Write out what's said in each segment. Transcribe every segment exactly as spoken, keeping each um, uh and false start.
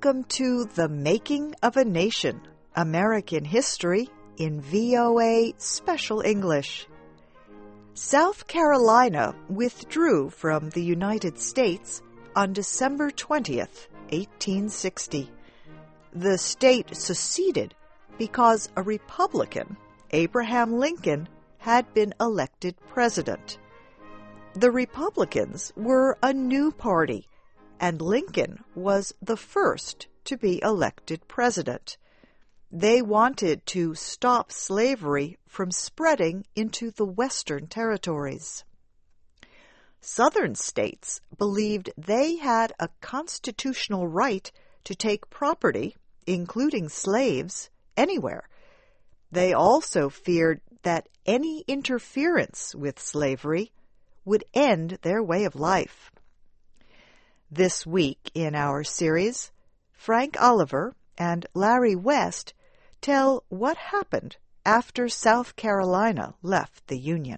Welcome to The Making of a Nation, American History in V O A Special English. South Carolina withdrew from the United States on December twentieth, eighteen sixty. The state seceded because a Republican, Abraham Lincoln, had been elected president. The Republicans were a new party, and Lincoln was the first to be elected president. They wanted to stop slavery from spreading into the Western territories. Southern states believed they had a constitutional right to take property, including slaves, anywhere. They also feared that any interference with slavery would end their way of life. This week in our series, Frank Oliver and Larry West tell what happened after South Carolina left the Union.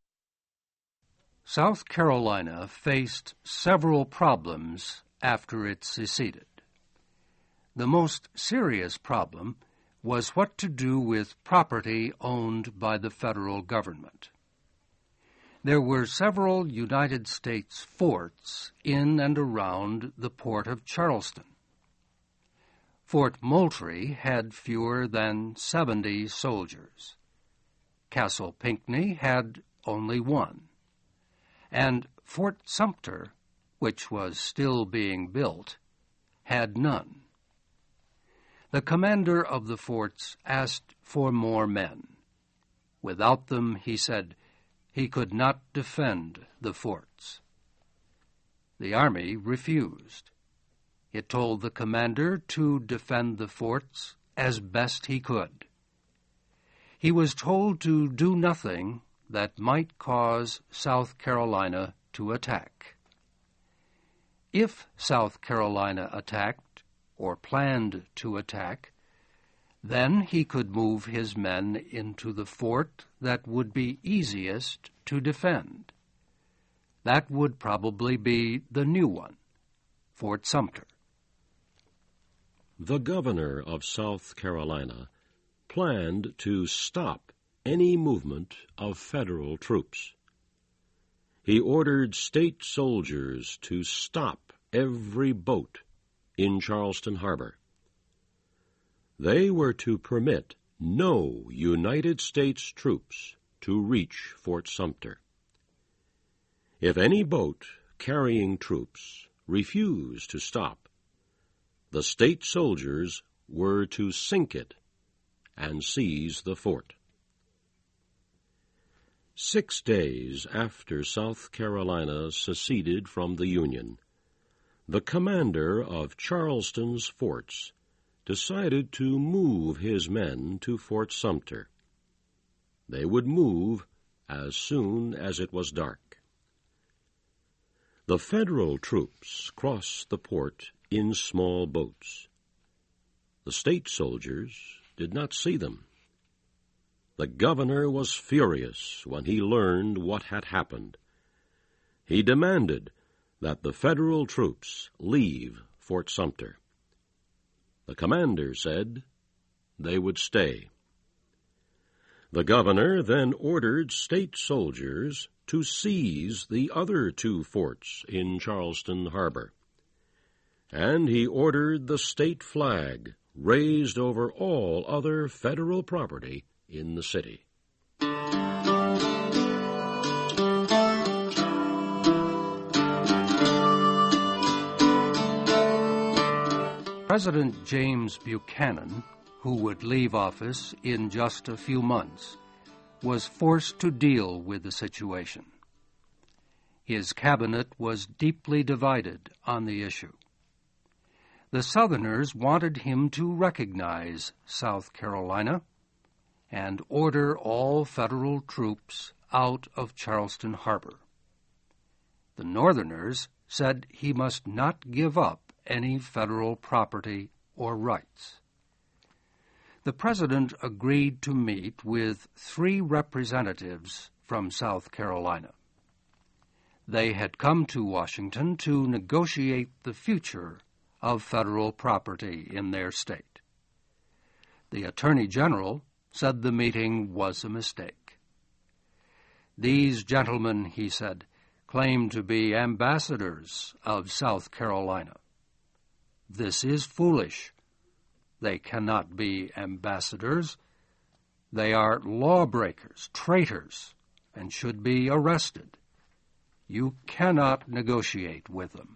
South Carolina faced several problems after it seceded. The most serious problem was what to do with property owned by the federal government. There were several United States forts in and around the port of Charleston. Fort Moultrie had fewer than seventy soldiers. Castle Pinckney had only one. And Fort Sumter, which was still being built, had none. The commander of the forts asked for more men. Without them, he said, he could not defend the forts. The army refused. It told the commander to defend the forts as best he could. He was told to do nothing that might cause South Carolina to attack. If South Carolina attacked, or planned to attack, then he could move his men into the fort that would be easiest to defend. That would probably be the new one, Fort Sumter. The governor of South Carolina planned to stop any movement of federal troops. He ordered state soldiers to stop every boat in Charleston Harbor. They were to permit no United States troops to reach Fort Sumter. If any boat carrying troops refused to stop, the state soldiers were to sink it and seize the fort. Six days after South Carolina seceded from the Union, the commander of Charleston's forts decided to move his men to Fort Sumter. They would move as soon as it was dark. The federal troops crossed the port in small boats. The state soldiers did not see them. The governor was furious when he learned what had happened. He demanded that the federal troops leave Fort Sumter. The commander said they would stay. The governor then ordered state soldiers to seize the other two forts in Charleston Harbor, and he ordered the state flag raised over all other federal property in the city. President James Buchanan, who would leave office in just a few months, was forced to deal with the situation. His cabinet was deeply divided on the issue. The Southerners wanted him to recognize South Carolina and order all federal troops out of Charleston Harbor. The Northerners said he must not give up any federal property or rights. The President agreed to meet with three representatives from South Carolina. They had come to Washington to negotiate the future of federal property in their state. The Attorney General said the meeting was a mistake. These gentlemen, he said, claim to be ambassadors of South Carolina. This is foolish. They cannot be ambassadors. They are lawbreakers, traitors, and should be arrested. You cannot negotiate with them.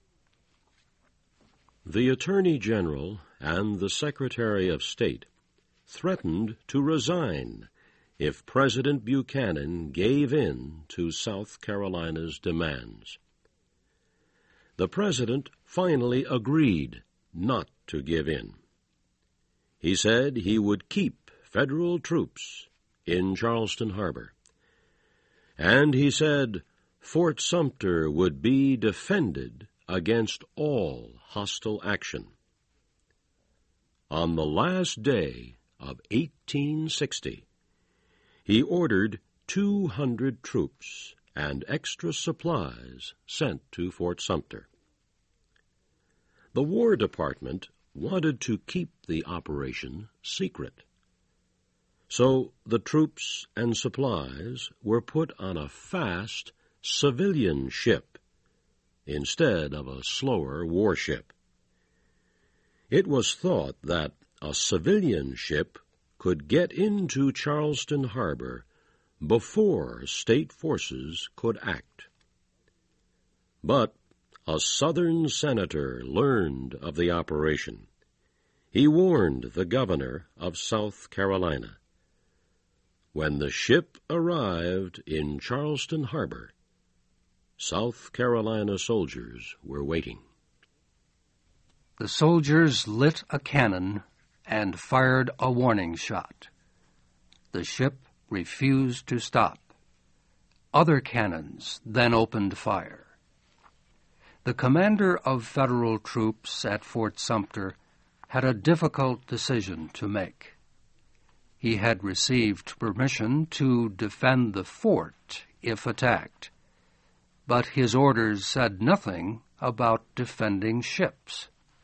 The Attorney General and the Secretary of State threatened to resign if President Buchanan gave in to South Carolina's demands. The President finally agreed not to give in. He said he would keep federal troops in Charleston Harbor, and he said Fort Sumter would be defended against all hostile action. On the last day of eighteen sixty, he ordered two hundred troops and extra supplies sent to Fort Sumter. The War Department wanted to keep the operation secret, so the troops and supplies were put on a fast civilian ship instead of a slower warship. It was thought that a civilian ship could get into Charleston Harbor before state forces could act. But a Southern senator learned of the operation. He warned the governor of South Carolina. When the ship arrived in Charleston Harbor, South Carolina soldiers were waiting. The soldiers lit a cannon and fired a warning shot. The ship refused to stop. Other cannons then opened fire. The commander of federal troops at Fort Sumter had a difficult decision to make. He had received permission to defend the fort if attacked, but his orders said nothing about defending ships.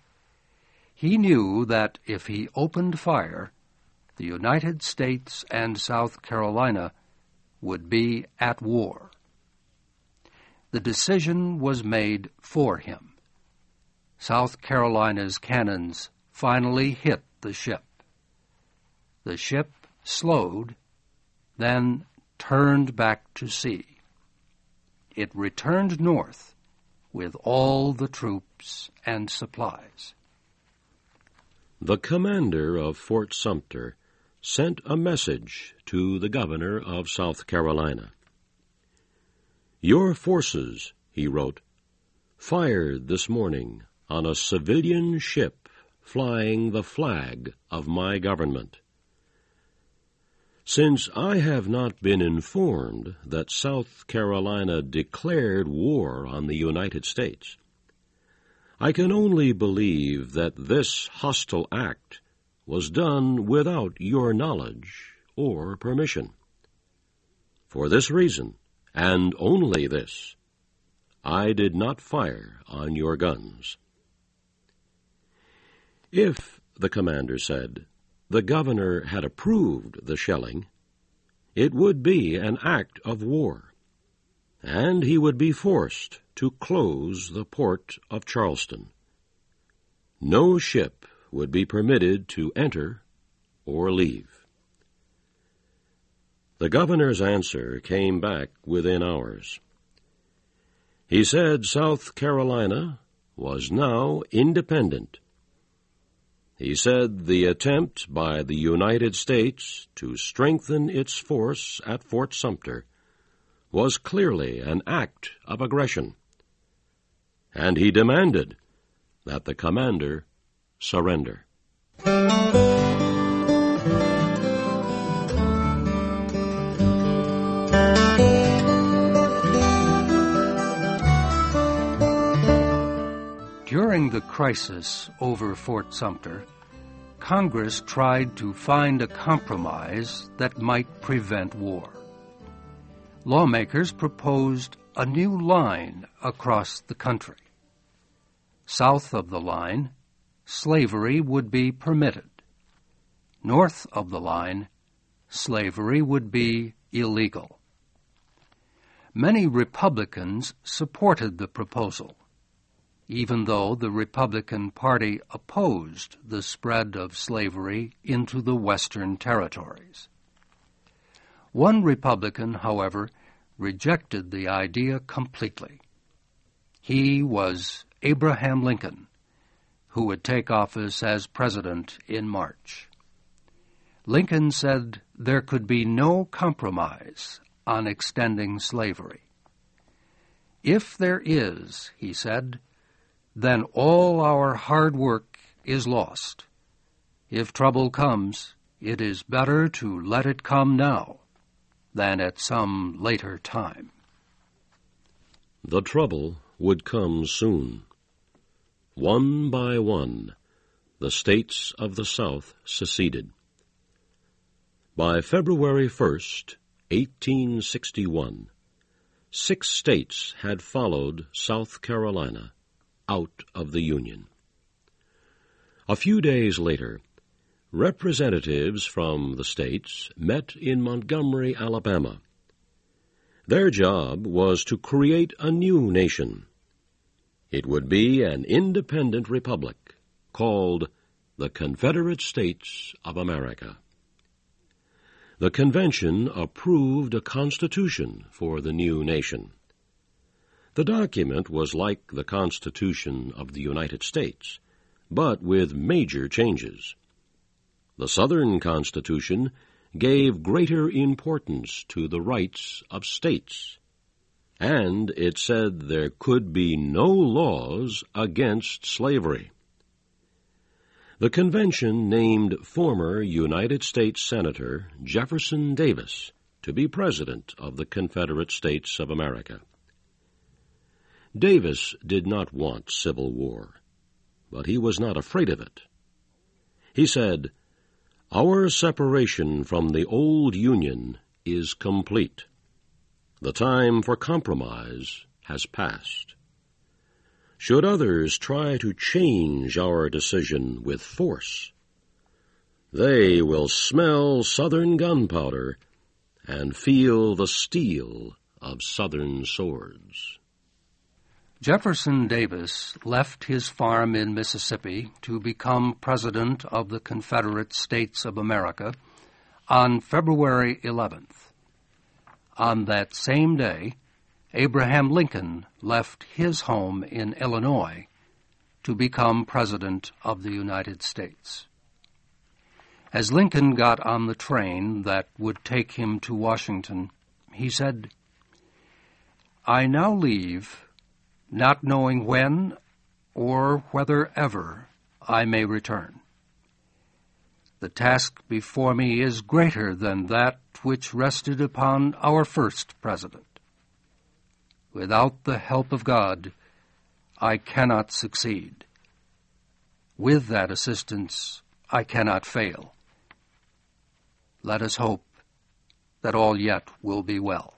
He knew that if he opened fire, the United States and South Carolina would be at war. The decision was made for him. South Carolina's cannons finally hit the ship. The ship slowed, then turned back to sea. It returned north with all the troops and supplies. The commander of Fort Sumter sent a message to the governor of South Carolina. "Your forces," he wrote, "fired this morning on a civilian ship flying the flag of my government. Since I have not been informed that South Carolina declared war on the United States, I can only believe that this hostile act was done without your knowledge or permission. For this reason, and only this, I did not fire on your guns." If, the commander said, the governor had approved the shelling, it would be an act of war, and he would be forced to close the port of Charleston. No ship would be permitted to enter or leave. The governor's answer came back within hours. He said South Carolina was now independent. He said the attempt by the United States to strengthen its force at Fort Sumter was clearly an act of aggression, and he demanded that the commander surrender. During the crisis over Fort Sumter, Congress tried to find a compromise that might prevent war. Lawmakers proposed a new line across the country. South of the line, slavery would be permitted. North of the line, slavery would be illegal. Many Republicans supported the proposal, even though the Republican Party opposed the spread of slavery into the Western territories. One Republican, however, rejected the idea completely. He was Abraham Lincoln, who would take office as president in March. Lincoln said there could be no compromise on extending slavery. If there is, he said, then all our hard work is lost. If trouble comes, it is better to let it come now than at some later time. The trouble would come soon. One by one, the states of the South seceded. By February first, eighteen sixty-one, six states had followed South Carolina out of the Union. A few days later, representatives from the states met in Montgomery, Alabama. Their job was to create a new nation. It would be an independent republic called the Confederate States of America. The convention approved a constitution for the new nation. The document was like the Constitution of the United States, but with major changes. The Southern Constitution gave greater importance to the rights of states, and it said there could be no laws against slavery. The convention named former United States Senator Jefferson Davis to be President of the Confederate States of America. Davis did not want civil war, but he was not afraid of it. He said, "Our separation from the old Union is complete. The time for compromise has passed. Should others try to change our decision with force, they will smell Southern gunpowder and feel the steel of Southern swords." Jefferson Davis left his farm in Mississippi to become President of the Confederate States of America on February eleventh. On that same day, Abraham Lincoln left his home in Illinois to become President of the United States. As Lincoln got on the train that would take him to Washington, he said, "I now leave, not knowing when or whether ever I may return. The task before me is greater than that which rested upon our first president. Without the help of God, I cannot succeed. With that assistance, I cannot fail. Let us hope that all yet will be well."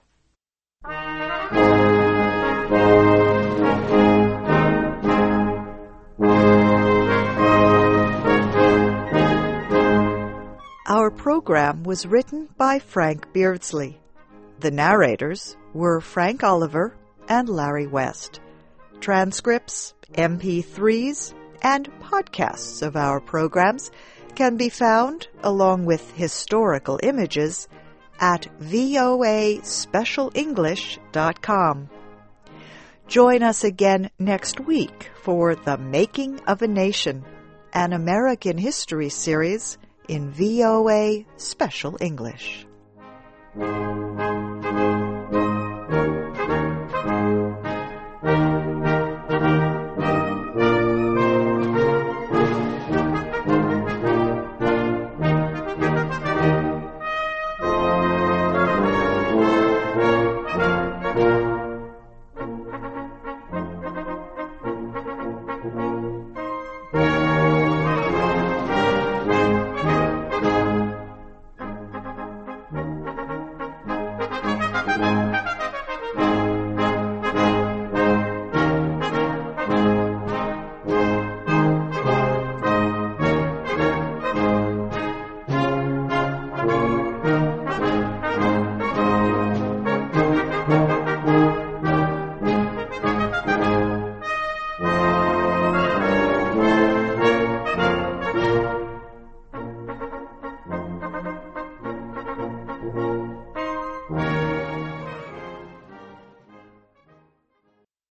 Our program was written by Frank Beardsley. The narrators were Frank Oliver and Larry West. Transcripts, M P threes, and podcasts of our programs can be found, along with historical images, at voa special english dot com. Join us again next week for The Making of a Nation, an American history series in V O A Special English.